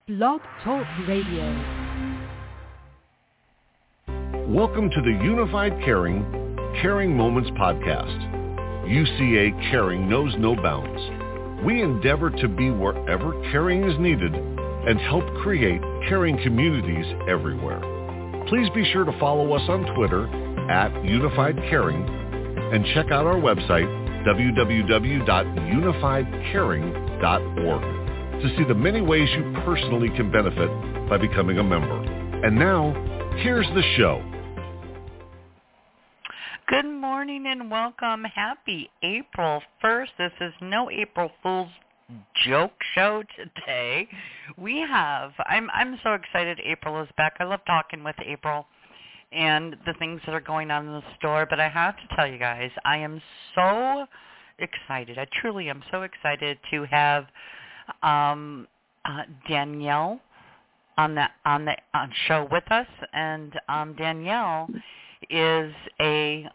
Blog Talk Radio. Welcome to the Unified Caring Moments podcast. UCA Caring knows no bounds. We endeavor to be wherever caring is needed and help create caring communities everywhere. Please be sure to follow us on Twitter @UnifiedCaring and check out our website www.unifiedcaring.org to see the many ways you personally can benefit by becoming a member. And now, here's the show. Good morning and welcome. Happy April 1st. This is no April Fool's joke show today. I'm so excited April is back. I love talking with April and the things that are going on in the store. But I have to tell you guys, I am so excited. I truly am so excited to have Danielle on the show with us, and Danielle we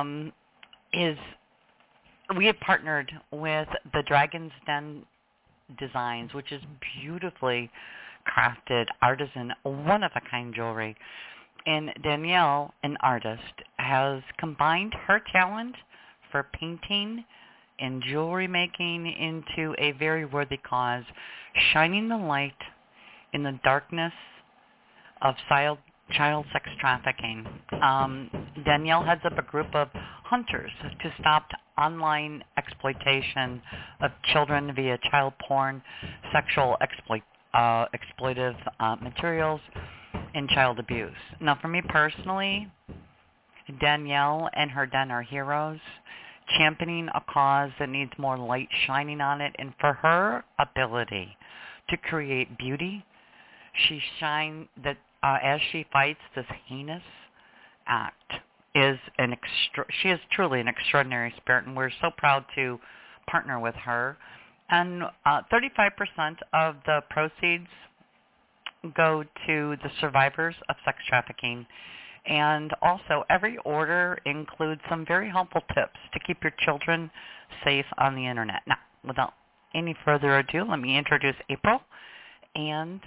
have partnered with the Dragon's Den Designs, which is beautifully crafted, artisan, one-of-a-kind jewelry. And Danielle, an artist, has combined her talent for painting and jewelry making into a very worthy cause, shining the light in the darkness of child sex trafficking. Danielle heads up a group of hunters to stop online exploitation of children via child porn, sexual exploitive materials, and child abuse. Now, for me personally, Danielle and her den are heroes, championing a cause that needs more light shining on it, and for her ability to create beauty, she shines that as she fights this heinous act. She is truly an extraordinary spirit, and we're so proud to partner with her. And 35% of the proceeds go to the survivors of sex trafficking. And also, every order includes some very helpful tips to keep your children safe on the Internet. Now, without any further ado, let me introduce April and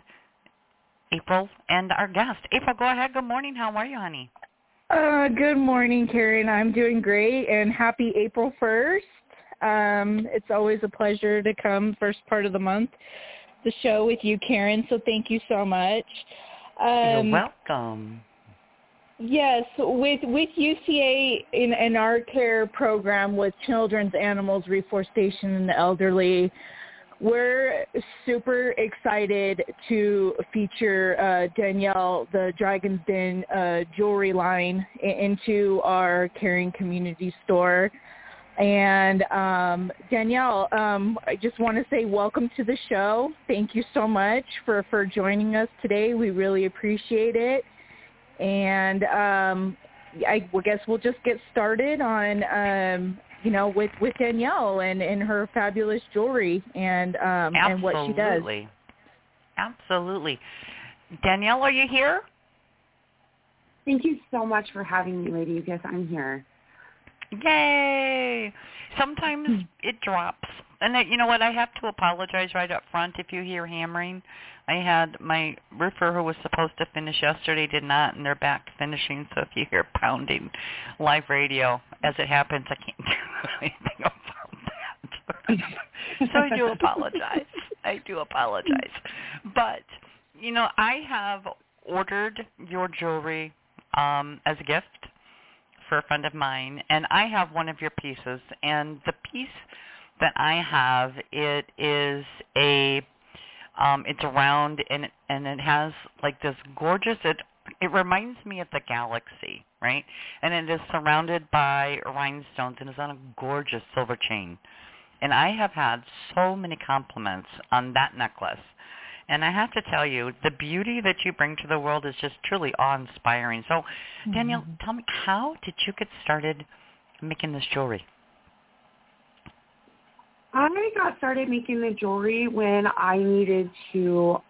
our guest. April, go ahead. Good morning. How are you, honey? Good morning, Karen. I'm doing great, and happy April 1st. It's always a pleasure to come first part of the month, the show with you, Karen, so thank you so much. You're welcome. Yes, with UCA in our care program with children's animals, reforestation, and the elderly, we're super excited to feature Danielle, the Dragon's Den jewelry line, into our caring community store. And Danielle, I just want to say welcome to the show. Thank you so much for joining us today. We really appreciate it. And I guess we'll just get started on, with Danielle and her fabulous jewelry and what she does. Absolutely. Danielle, are you here? Thank you so much for having me, ladies. Yes, I'm here. Yay! Sometimes it drops. And you know what? I have to apologize right up front if you hear hammering. I had my roofer who was supposed to finish yesterday did not, and they're back to finishing. So if you hear pounding live radio, as it happens, I can't do anything about that. So I do apologize. But, I have ordered your jewelry as a gift for a friend of mine, and I have one of your pieces. And the piece that I have, it is it's round and it has like this gorgeous. It reminds me of the galaxy, right? And it is surrounded by rhinestones and is on a gorgeous silver chain. And I have had so many compliments on that necklace. And I have to tell you, the beauty that you bring to the world is just truly awe-inspiring. So, Danielle, tell me, how did you get started making this jewelry? I got started making the jewelry when I needed to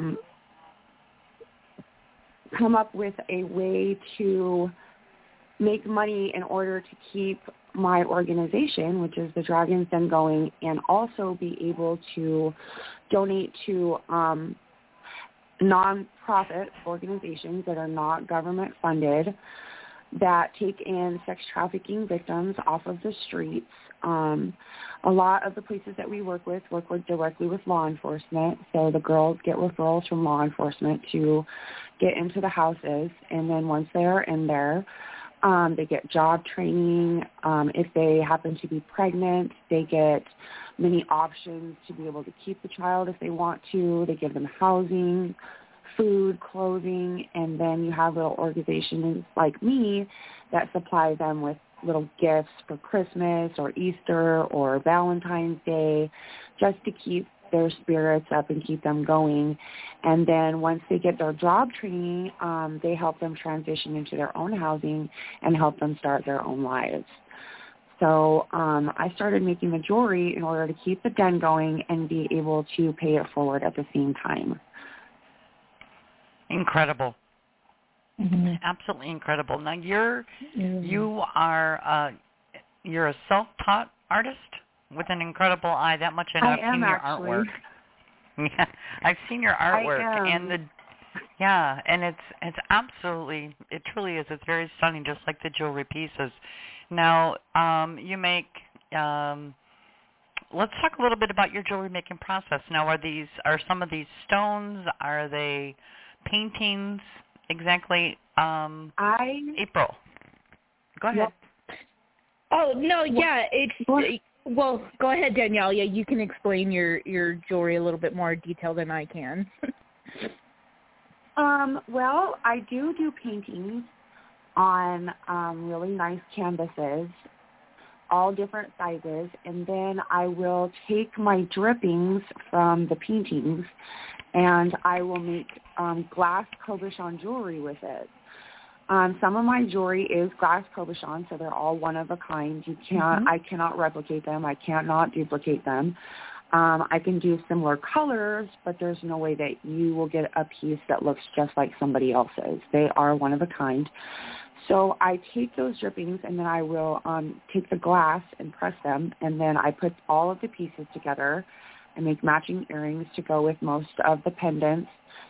come up with a way to make money in order to keep my organization, which is the Dragon's Den, going, and also be able to donate to nonprofit organizations that are not government funded that take in sex trafficking victims off of the streets. A lot of the places that we work with directly with law enforcement. So the girls get referrals from law enforcement to get into the houses. And then once they are in there, they get job training. If they happen to be pregnant, they get many options to be able to keep the child if they want to. They give them housing, food, clothing, and then you have little organizations like me that supply them with little gifts for Christmas or Easter or Valentine's Day just to keep their spirits up and keep them going. And then once they get their job training, they help them transition into their own housing and help them start their own lives. So I started making the jewelry in order to keep the den going and be able to pay it forward at the same time. Incredible. Mm-hmm. Absolutely incredible. Now you're a self-taught artist with an incredible eye. That much I know. I've seen your artwork. Yeah, I've seen your artwork, and it's absolutely, it truly is. It's very stunning, just like the jewelry pieces. Now you make. Let's talk a little bit about your jewelry making process. Now, are some of these stones? Are they paintings? Exactly. April, go ahead. Oh no, yeah, well, go ahead, Danielle. Yeah, you can explain your jewelry a little bit more detail than I can. Well, I do paintings on really nice canvases, all different sizes, and then I will take my drippings from the paintings and I will make glass cabochon jewelry with it. Some of my jewelry is glass cabochon, so they're all one of a kind. I cannot replicate them. I cannot duplicate them. I can do similar colors, but there's no way that you will get a piece that looks just like somebody else's. They are one of a kind. So I take those drippings and then I will take the glass and press them, and then I put all of the pieces together and make matching earrings to go with most of the pendants.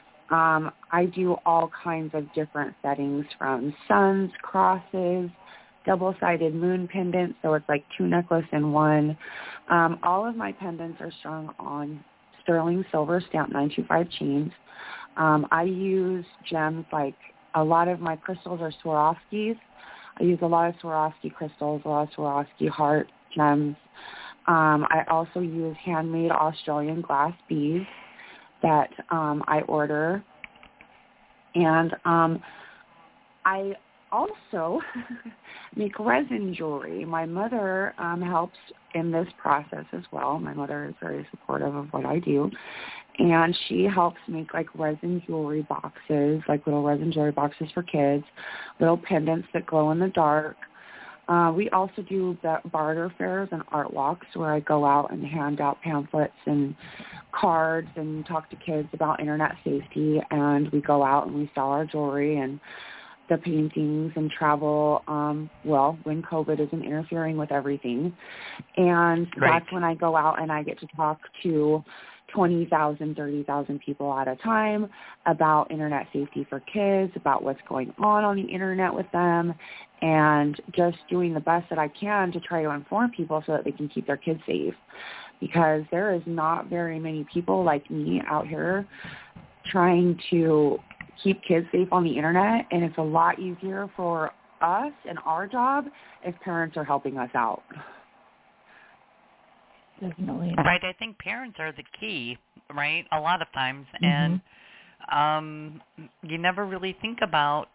I do all kinds of different settings, from suns, crosses, double-sided moon pendants, so it's like two necklaces in one. All of my pendants are strung on sterling silver stamped 925 chains. I use gems like, a lot of my crystals are Swarovskis. I use a lot of Swarovski crystals, a lot of Swarovski heart gems. I also use handmade Australian glass beads that I order. And I also make resin jewelry. My mother helps in this process as well. My mother is very supportive of what I do. And she helps make like resin jewelry boxes, like little resin jewelry boxes for kids, little pendants that glow in the dark. We also do barter fairs and art walks where I go out and hand out pamphlets and cards and talk to kids about internet safety. And we go out and we sell our jewelry and the paintings and travel, when COVID isn't interfering with everything. And that's when I go out and I get to talk to 20,000, 30,000 people at a time about internet safety for kids, about what's going on the internet with them, and just doing the best that I can to try to inform people so that they can keep their kids safe. Because there is not very many people like me out here trying to keep kids safe on the internet, and it's a lot easier for us and our job if parents are helping us out. Definitely. Right. I think parents are the key, right, a lot of times. And you never really think about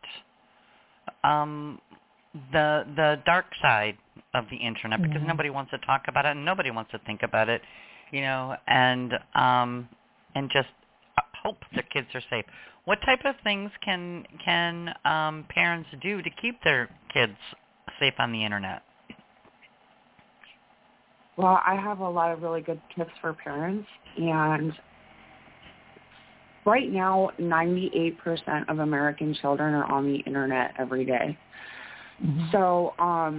the dark side of the internet because nobody wants to talk about it and nobody wants to think about it, and just hope their kids are safe. What type of things can parents do to keep their kids safe on the internet? Well, I have a lot of really good tips for parents, and right now, 98% of American children are on the internet every day. So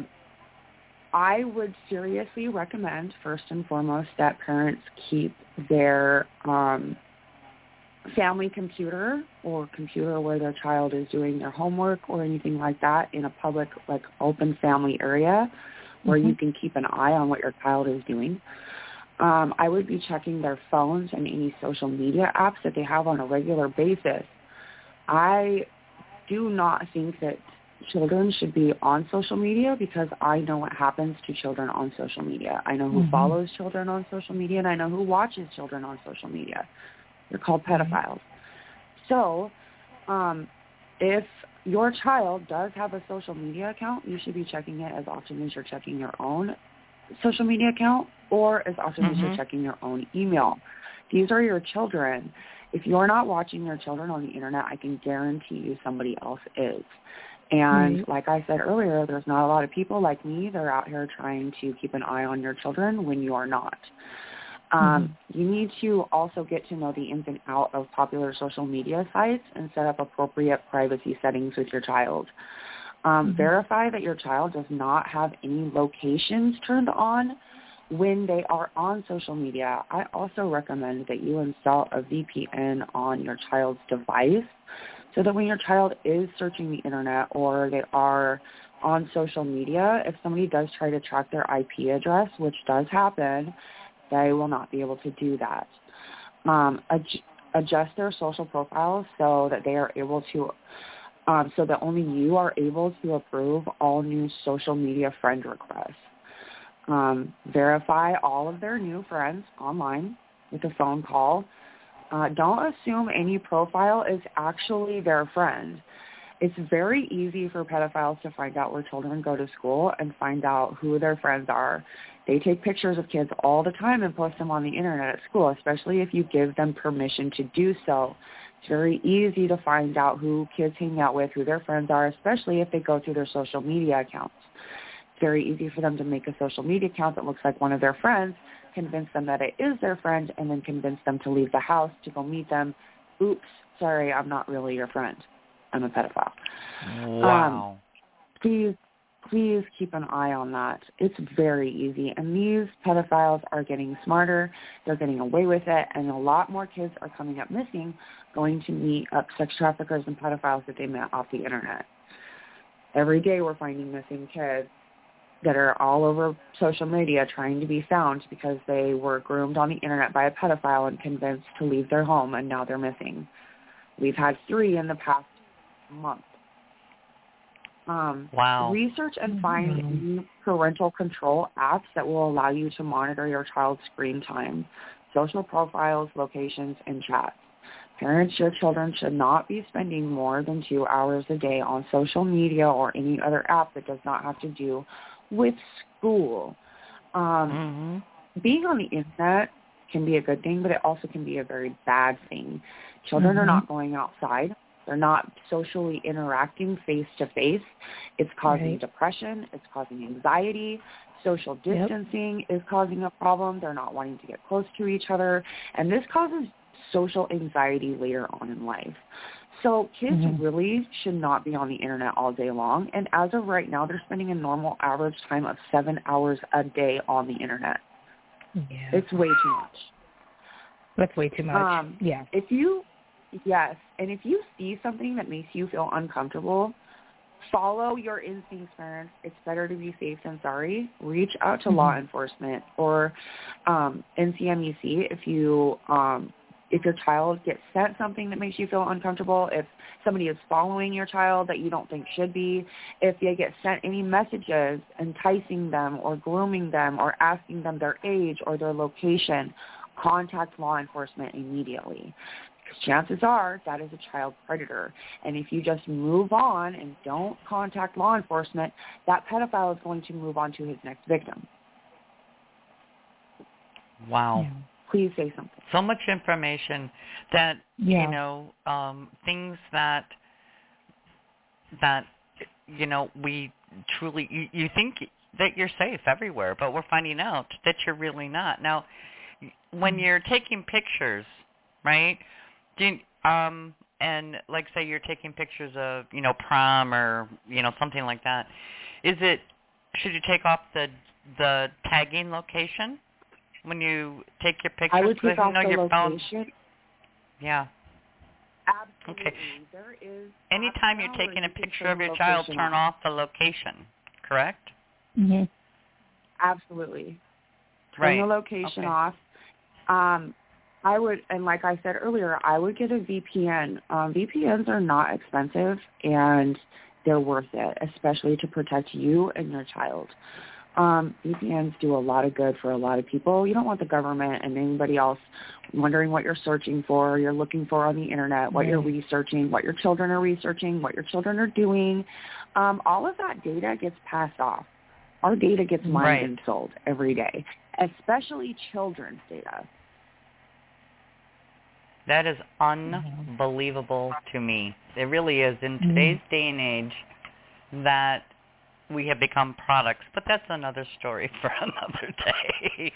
I would seriously recommend, first and foremost, that parents keep their family computer or computer where their child is doing their homework or anything like that in a public, like open family area where you can keep an eye on what your child is doing. I would be checking their phones and any social media apps that they have on a regular basis. I do not think that children should be on social media because I know what happens to children on social media. I know who follows children on social media, and I know who watches children on social media. They're called pedophiles. So if your child does have a social media account, you should be checking it as often as you're checking your own social media account or as often as you're checking your own email. These are your children. If you're not watching your children on the internet, I can guarantee you somebody else is. And like I said earlier, there's not a lot of people like me that are out here trying to keep an eye on your children when you are not. You need to also get to know the ins and out of popular social media sites and set up appropriate privacy settings with your child. Verify that your child does not have any locations turned on when they are on social media. I also recommend that you install a VPN on your child's device so that when your child is searching the internet or they are on social media, if somebody does try to track their IP address, which does happen, they will not be able to do that. Adjust their social profiles so that they are able to, so that only you are able to approve all new social media friend requests. Verify all of their new friends online with a phone call. Don't assume any profile is actually their friend. It's very easy for pedophiles to find out where children go to school and find out who their friends are. They take pictures of kids all the time and post them on the internet at school, especially if you give them permission to do so. It's very easy to find out who kids hang out with, who their friends are, especially if they go through their social media accounts. It's very easy for them to make a social media account that looks like one of their friends, convince them that it is their friend, and then convince them to leave the house to go meet them. Oops, sorry, I'm not really your friend. I'm a pedophile. Wow. Please keep an eye on that. It's very easy. And these pedophiles are getting smarter. They're getting away with it. And a lot more kids are coming up missing, going to meet up sex traffickers and pedophiles that they met off the internet. Every day we're finding missing kids that are all over social media trying to be found because they were groomed on the internet by a pedophile and convinced to leave their home, and now they're missing. We've had 3 in the past month. Wow. Research and find new parental control apps that will allow you to monitor your child's screen time, social profiles, locations, and chats. Parents, your children should not be spending more than 2 hours a day on social media or any other app that does not have to do with school. Being on the internet can be a good thing, but it also can be a very bad thing. Children are not going outside. They're not socially interacting face-to-face. It's causing depression. It's causing anxiety. Social distancing is causing a problem. They're not wanting to get close to each other. And this causes social anxiety later on in life. So kids really should not be on the internet all day long. And as of right now, they're spending a normal average time of 7 hours a day on the internet. Yeah. It's way too much. That's way too much. And if you see something that makes you feel uncomfortable, follow your instincts, parents. It's better to be safe than sorry. Reach out to law enforcement or NCMEC if your child gets sent something that makes you feel uncomfortable, if somebody is following your child that you don't think should be, if they get sent any messages enticing them or grooming them or asking them their age or their location, contact law enforcement immediately. Because chances are that is a child predator. And if you just move on and don't contact law enforcement, that pedophile is going to move on to his next victim. Wow. Yeah. Please say something. So much information that, things that we truly, you think that you're safe everywhere, but we're finding out that you're really not. Now, when you're taking pictures, right, and like say you're taking pictures of, prom or, something like that, should you take off the tagging location? When you take your pictures, I would take off the your location. Yeah. Okay. There is. Anytime you're taking a picture of your child, turn off the location, correct? Mm-hmm. Absolutely. Turn the location off. I would, and like I said earlier, I would get a VPN. VPNs are not expensive, and they're worth it, especially to protect you and your child. VPNs do a lot of good for a lot of people. You don't want the government and anybody else wondering what you're searching for, you're looking for on the internet, what you're researching, what your children are researching, what your children are doing. All of that data gets passed off. Our data gets mined and sold every day, especially children's data. That is unbelievable to me. It really is. In today's day and age, that we have become products, but that's another story for another day.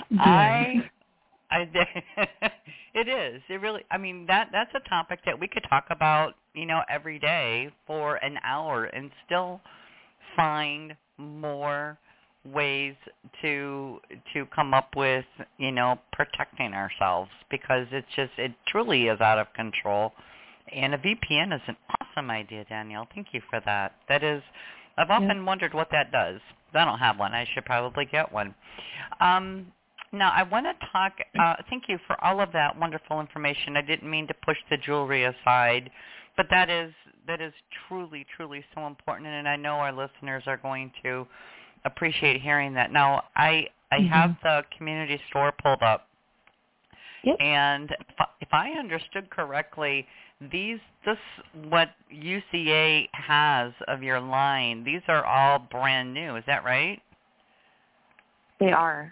It is. It really, I mean, that's a topic that we could talk about, every day for an hour and still find more ways to come up with, protecting ourselves, because it truly is out of control. And a VPN is an awesome idea, Danielle. Thank you for that. That is, I've often wondered what that does. I don't have one. I should probably get one. Now, I want to talk, thank you for all of that wonderful information. I didn't mean to push the jewelry aside, but that is truly, truly so important, and I know our listeners are going to appreciate hearing that. Now, I have the community store pulled up, and if I understood correctly, what UCA has of your line, these are all brand new. Is that right? They are.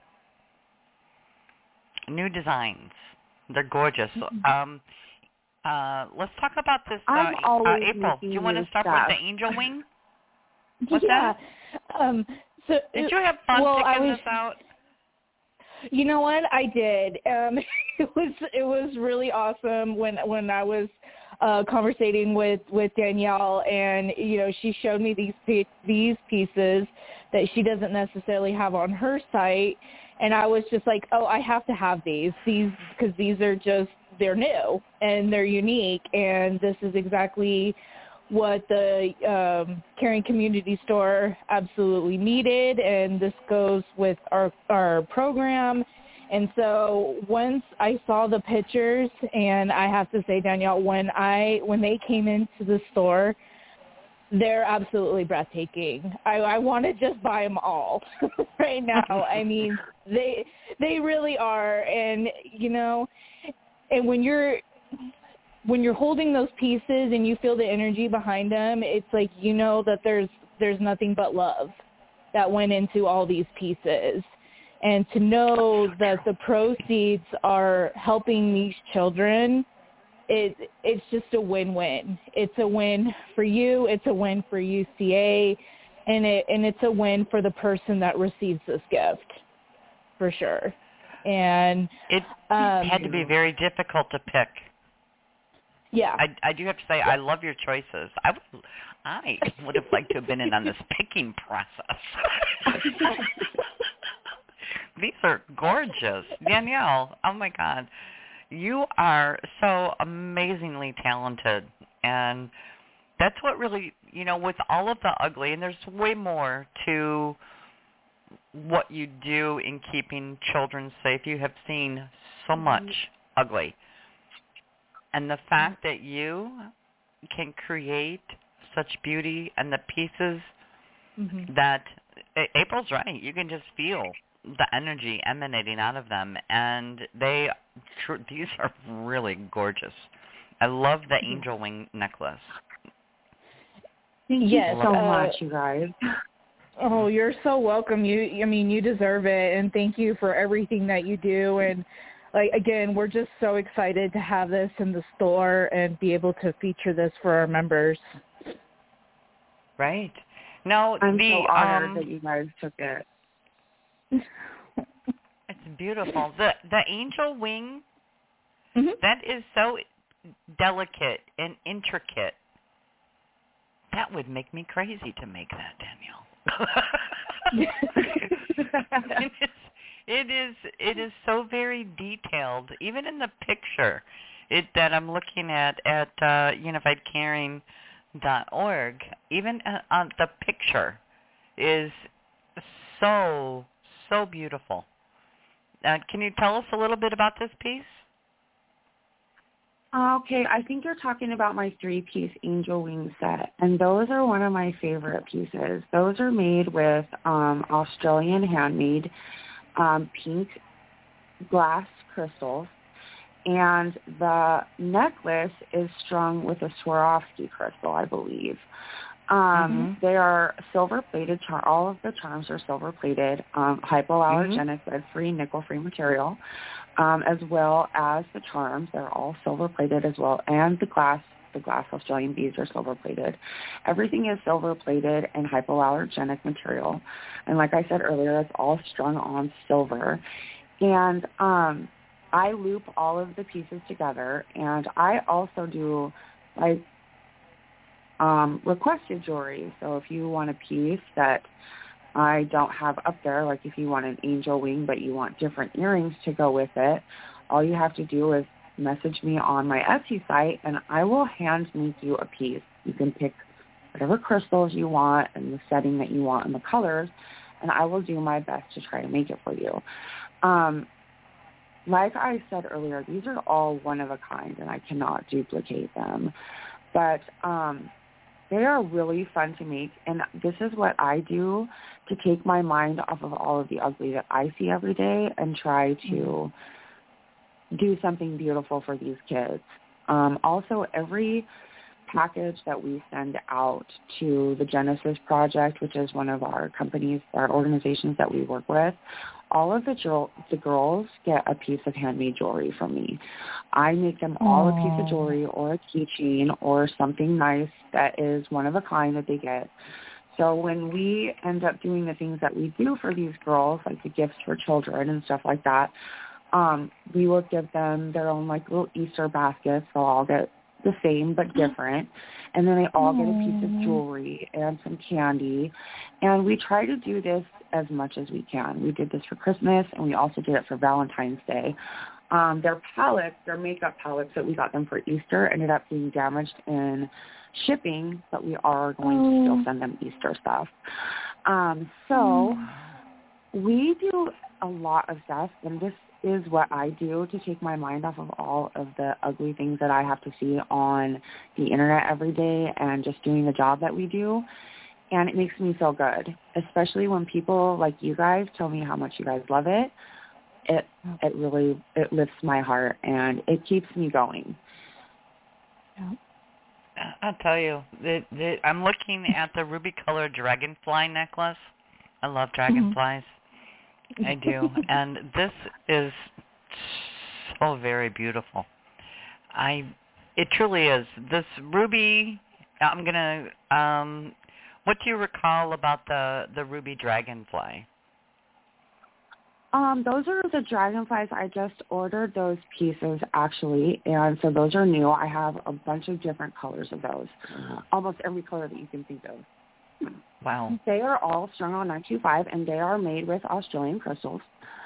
New designs. They're gorgeous. Let's talk about this. April, do you want to start with the angel wing? What's that? So did you have fun picking this out? You know what? I did. It was really awesome when I was conversating with Danielle, and she showed me these pieces that she doesn't necessarily have on her site, and I was just like, oh, I have to have these because these are they're new and they're unique, and this is exactly what the Caring Community Store absolutely needed, and this goes with our program. And so once I saw the pictures, and I have to say, Danielle, when they came into the store, they're absolutely breathtaking. I want to just buy them all right now. I mean, they really are, and and when you're holding those pieces and you feel the energy behind them, it's like that there's nothing but love that went into all these pieces. And to know that the proceeds are helping these children, it's just a win-win. It's a win for you. It's a win for UCA, and it's a win for the person that receives this gift, for sure. And it had to be very difficult to pick. Yeah. I do have to say, I love your choices. I would have liked to have been in on this picking process. These are gorgeous. Danielle, oh my God. You are so amazingly talented. And that's what really, with all of the ugly, and there's way more to what you do in keeping children safe. You have seen so much ugly. And the fact that you can create such beauty and the pieces that, April's right, you can just feel the energy emanating out of them. And these are really gorgeous. I love the angel wing necklace. Thank you so much, you guys. Oh, you're so welcome. You deserve it, and thank you for everything that you do. And again, we're just so excited to have this in the store and be able to feature this for our members. Right. No, I'm so honored that you guys took it. It's beautiful. The angel wing, that is so delicate and intricate. That would make me crazy to make that, Danielle. It is so very detailed, even in the picture. that I'm looking at unifiedcaring.org, even on the picture is so beautiful. Can you tell us a little bit about this piece? Okay, I think you're talking about my 3-piece angel wing set, and those are one of my favorite pieces. Those are made with Australian handmade pink glass crystals, and the necklace is strung with a Swarovski crystal, I believe. They are silver-plated. All of the charms are silver-plated, hypoallergenic, lead-free, nickel-free material, as well as the charms. They're all silver-plated as well, and the glass Australian beads are silver-plated. Everything is silver-plated and hypoallergenic material. And like I said earlier, it's all strung on silver. And I loop all of the pieces together, and I also do like requested jewelry. So if you want a piece that I don't have up there, like if you want an angel wing but you want different earrings to go with it, all you have to do is message me on my Etsy site and I will hand make you a piece. You can pick whatever crystals you want and the setting that you want and the colors, and I will do my best to try to make it for you. Like I said earlier, these are all one of a kind and I cannot duplicate them. But they are really fun to make, and this is what I do to take my mind off of all of the ugly that I see every day and try to do something beautiful for these kids. Also, every package that we send out to the Genesis Project, which is one of our companies, our organizations that we work with, all of the girls get a piece of handmade jewelry from me. I make them all a piece of jewelry or a keychain or something nice that is one of a kind that they get. So when we end up doing the things that we do for these girls, like the gifts for children and stuff like that, we will give them their own like little Easter baskets. They'll all get the same but different, and then they all get a piece of jewelry and some candy, and we try to do this as much as we can. We did this for Christmas, and we also did it for Valentine's Day. Their makeup palettes that we got them for Easter ended up being damaged in shipping, but we are going to still send them Easter stuff. So we do a lot of stuff, and this is what I do to take my mind off of all of the ugly things that I have to see on the internet every day and just doing the job that we do. And it makes me feel good, especially when people like you guys tell me how much you guys love it. It really lifts my heart and it keeps me going. I'll tell you, I'm looking at the ruby-colored dragonfly necklace. I love dragonflies. I do. And this is so very beautiful. It truly is. This ruby, I'm going to, what do you recall about the ruby dragonfly? Those are the dragonflies. I just ordered those pieces, actually, and so those are new. I have a bunch of different colors of those, almost every color that you can think of. Wow. They are all strung on 925, and they are made with Australian crystals.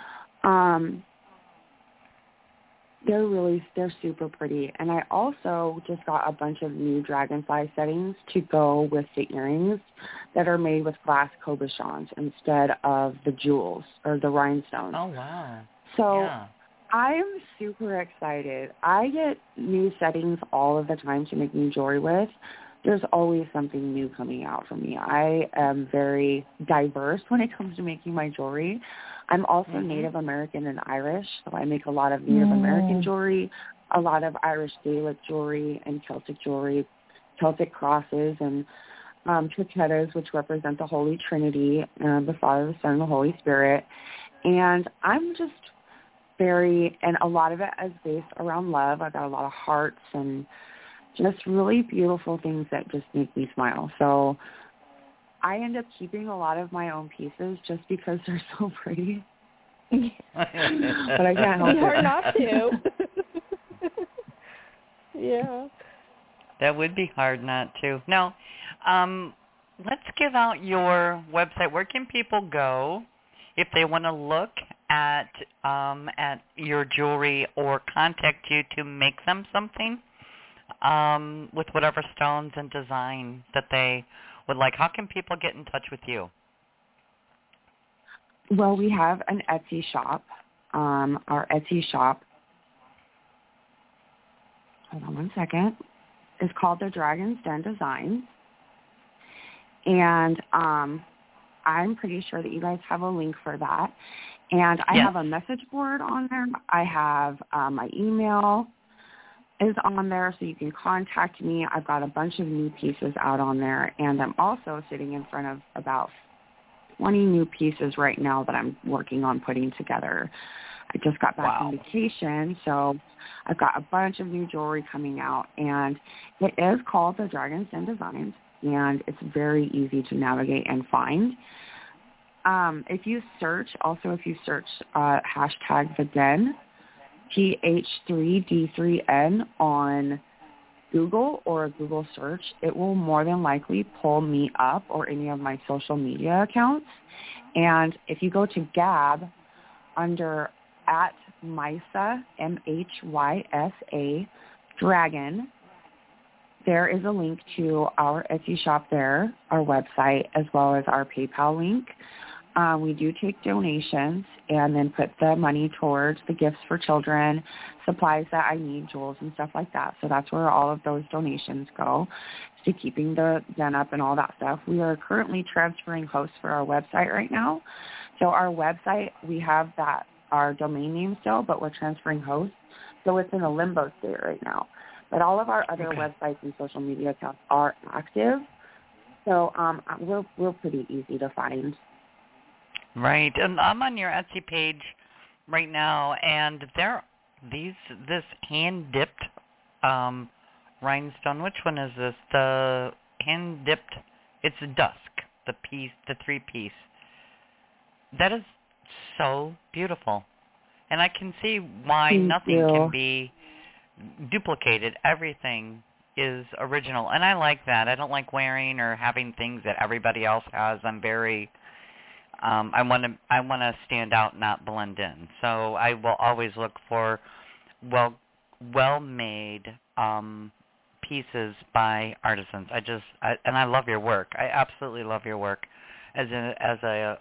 They're super pretty. And I also just got a bunch of new dragonfly settings to go with the earrings that are made with glass cabochons instead of the jewels or the rhinestones. Oh, wow. So yeah. I'm super excited. I get new settings all of the time to make new jewelry with. There's always something new coming out for me. I am very diverse when it comes to making my jewelry. I'm also Native American and Irish, so I make a lot of Native American jewelry, a lot of Irish Gaelic jewelry and Celtic jewelry, Celtic crosses and triquettas, which represent the Holy Trinity, the Father, the Son, and the Holy Spirit. And I'm just and a lot of it is based around love. I got a lot of hearts and just really beautiful things that just make me smile. So I end up keeping a lot of my own pieces just because they're so pretty. But I can't help it. It's hard not to. Yeah. That would be hard not to. Now, let's give out your website. Where can people go if they want to look at your jewelry or contact you to make them something with whatever stones and design that they would like, how can people get in touch with you? Well, we have an Etsy shop. Our Etsy shop, hold on one second, is called The Dragon's Den Designs. And I'm pretty sure that you guys have a link for that. And I have a message board on there. I have my email is on there, so you can contact me. I've got a bunch of new pieces out on there, and I'm also sitting in front of about 20 new pieces right now that I'm working on putting together. I just got back from vacation, so I've got a bunch of new jewelry coming out, and it is called The Dragon's Den Designs, and it's very easy to navigate and find. If you search hashtag The Den, TH3D3N on Google or a Google search, it will more than likely pull me up or any of my social media accounts. And if you go to Gab under @Mysa, MHYSA, Dragon, there is a link to our Etsy shop there, our website, as well as our PayPal link. We do take donations and then put the money towards the gifts for children, supplies that I need, jewels and stuff like that. So that's where all of those donations go, to keeping the den up and all that stuff. We are currently transferring hosts for our website right now. So our website, we have that, our domain name still, but we're transferring hosts. So it's in a limbo state right now. But all of our other websites and social media accounts are active. So we're pretty easy to find. Right, and I'm on your Etsy page right now, and this hand-dipped rhinestone. Which one is this? The hand-dipped, it's dusk, the 3-piece. That is so beautiful, and I can see why nothing can be duplicated. Everything is original, and I like that. I don't like wearing or having things that everybody else has. I'm very I want to stand out, not blend in. So I will always look for well-made pieces by artisans. And I love your work. I absolutely love your work as a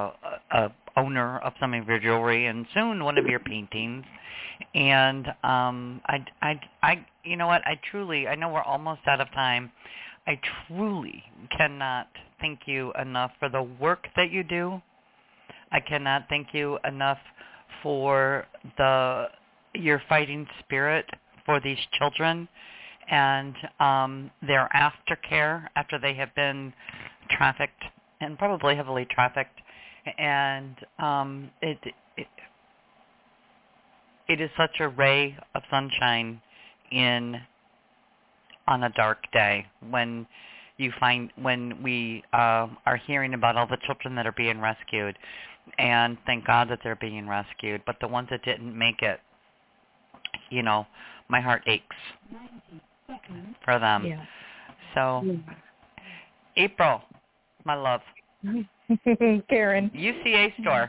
owner of some of your jewelry and soon one of your paintings. And you know what? I know we're almost out of time. I truly cannot thank you enough for the work that you do. I cannot thank you enough for your fighting spirit for these children and their aftercare after they have been trafficked and probably heavily trafficked. And it is such a ray of sunshine on a dark day when we are hearing about all the children that are being rescued, and thank God that they're being rescued. But the ones that didn't make it, my heart aches for them. Yeah. So, April, my love. Karen. UCA store.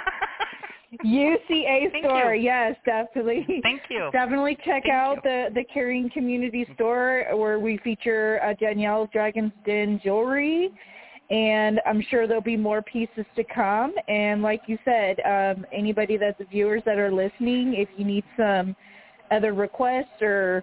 UCA store, yes, definitely. Thank you. Definitely check out the Caring Community Store where we feature Danielle's Dragon's Den jewelry, and I'm sure there'll be more pieces to come. And like you said, anybody that's the viewers that are listening, if you need some other requests or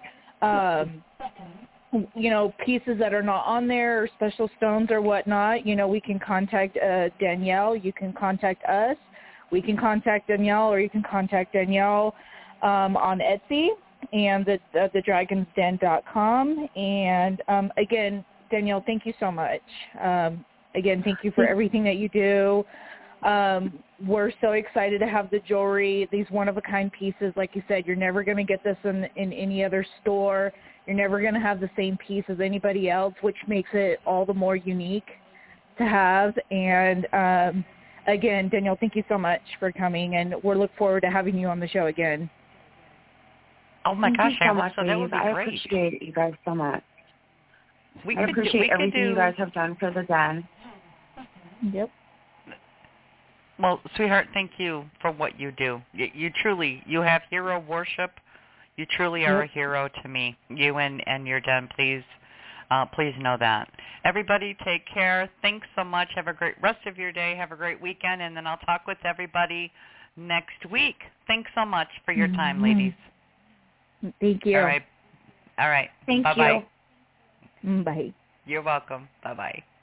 pieces that are not on there or special stones or whatnot, we can contact Danielle. You can contact us. We can contact Danielle, or you can contact Danielle on Etsy and thedragonsden.com. And again, Danielle, thank you so much. Again, thank you for everything that you do. We're so excited to have the jewelry, these one-of-a-kind pieces. Like you said, you're never going to get this in any other store. You're never going to have the same piece as anybody else, which makes it all the more unique to have. And again, Danielle, thank you so much for coming, and we'll look forward to having you on the show again. Oh, my gosh, so much, that would be great. I appreciate you guys so much. I appreciate everything you guys have done for the den. Yep. Well, sweetheart, thank you for what you do. You truly, you have hero worship. You truly are a hero to me. You and your den, please know that. Everybody, take care. Thanks so much. Have a great rest of your day. Have a great weekend, and then I'll talk with everybody next week. Thanks so much for your time, ladies. Thank you. All right. Thank Bye-bye. you. Bye. You're welcome. Bye-bye.